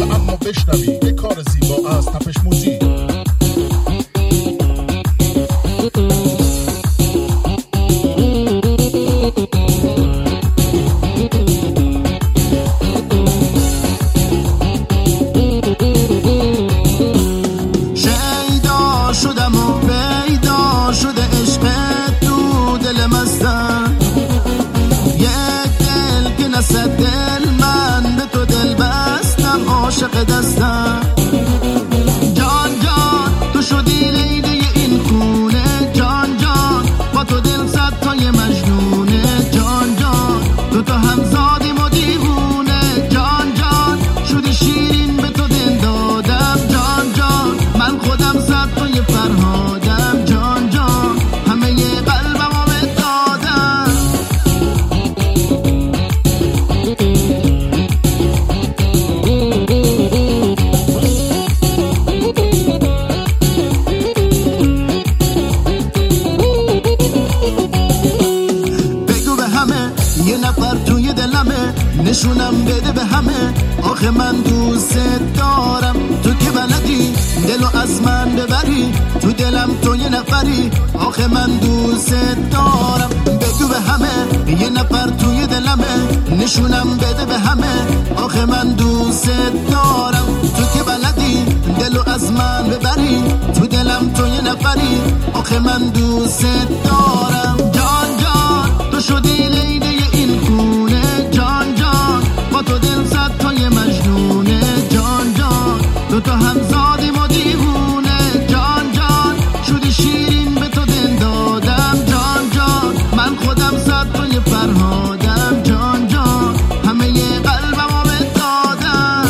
ساده اما بشنوی یه کار زیبا از تپش موزیک. دل من به تو دل بستم عاشق دستم جان جان تو شدی لیلی این خونه جان جان با تو دل صد تای مجنونه جان جان تو همزادیم و دیوونه جان جان شدی شیرین به تو دل دادم جان جان من خودم صد تای فرهادم جان جان همه ی قلبم رو دادم. یه نفر توی دلمه نشونم بده به همه آخه من دوست دارم تو که بلدی دلو از من ببری تو دلم تو یه نفری آخه من دوست دارم بگو به همه یه نفر توی دلمه نشونم بده به همه آخه من دوست دارم تو که بلدی دلو از من ببری تو دلم تو یه نفری آخه من دوست دارم جان جان تو شدی لیلی این خونه جان جان با تو دل صد تای مجنونه جان جان تو همزادیم و دیوونه جان جان شدی شیرین به تو دل دادم جان جان من خودم صد تای فرهادم جان جان همه ی قلبم رو دادم.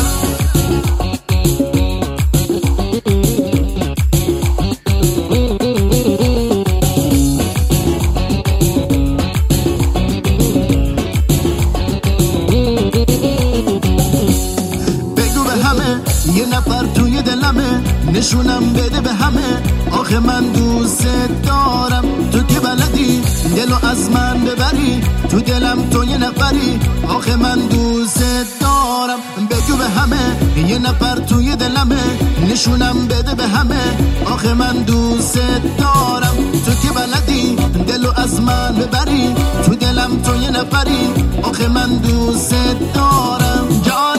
یه نفر توی دلمه نشونم بده به همه آخه من دوست دارم تو که بلدی دلو از من ببری تو دلم تو یه نفری آخه من دوست دارم بگو به همه یه نفر توی دلمه نشونم بده به همه آخه من دوست دارم تو که بلدی دلو از من ببری تو دلم تو یه نفری آخه من دوست دارم جان